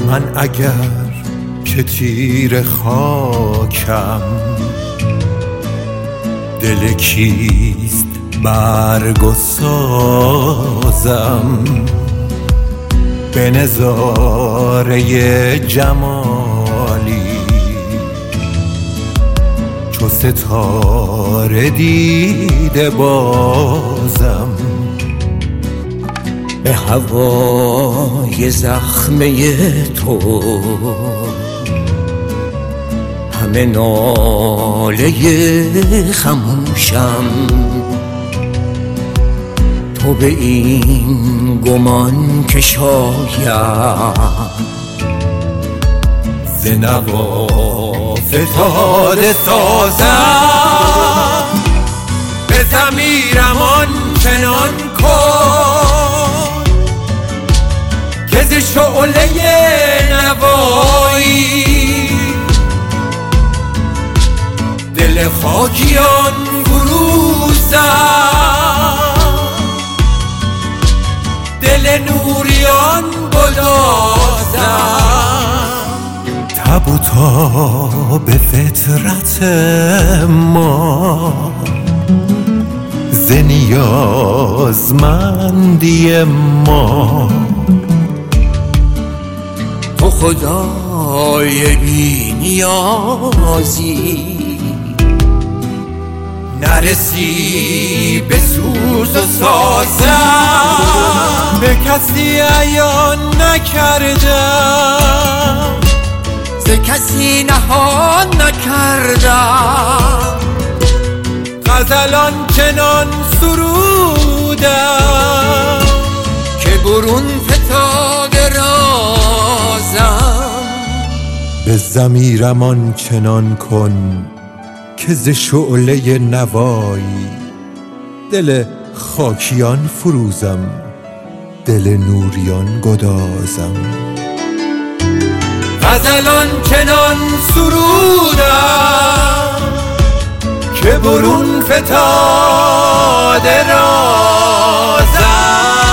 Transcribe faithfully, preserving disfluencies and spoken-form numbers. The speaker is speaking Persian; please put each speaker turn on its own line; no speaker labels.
من اگر که تیر خاکم، دل کیست برگ و سازم؟ به نظاره جمالی چو ستاره دیده بازم،
به هوای زخمه تو همه ناله خموشم. تو به این گمان که شاید
ز نوا فتاده سازم، به ضمیرم آنچنان کن که ز شعله نوایی دل خاکیان فروزم، دل نوریان گدازم. تب و تاب فطرت ما ز نیازمندی ما،
تو خدای بی نیازی
نرسی به سوز و سازم، به کسی عیان نکردم،
ز کسی نهان نکردم.
غزلان چنان سرودم
که برون فتاده رازم،
به ضمیرم آنچنان کن که ز شعله نوایی دل خاکیان فروزم، دل نوریان گدازم. غزلان چنان سرودم که برون فتاده رازم.